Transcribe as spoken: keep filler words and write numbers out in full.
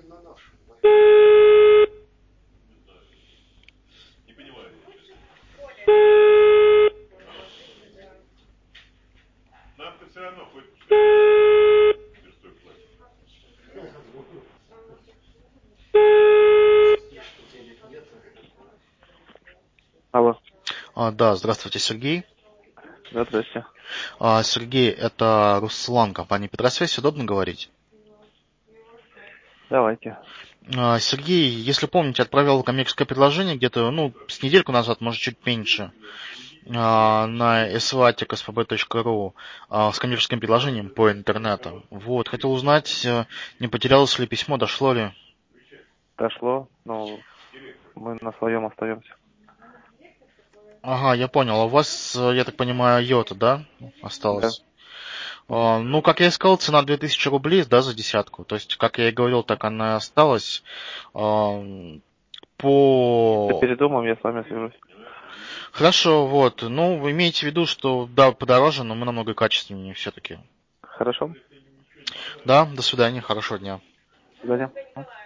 Нам-то все равно хоть Алло. А, да, здравствуйте, Сергей. Да, здрасте. А, Сергей, это Руслан, компания Петросвязь. Удобно говорить? Давайте. А, Сергей, если помните, отправил коммерческое предложение где-то, ну, с недельку назад, может, чуть меньше, а, на эсватик точка эс пэ бэ точка ру а, с коммерческим предложением по интернету. Вот, хотел узнать, э, не потерялось ли письмо, дошло ли? Дошло, но мы на своем остаемся. Ага, я понял. А у вас, э, я так понимаю, йота, да, Да. осталось? А, Ну, как я и сказал, цена две тысячи рублей, да, за десятку. То есть, как я и говорил, так она и осталась. А, Если По... передумаем, я с вами свяжусь. Хорошо, вот. Ну, вы имеете в виду, что, да, подороже, но мы намного качественнее все-таки. Хорошо. Да, до свидания, хорошего дня. До свидания.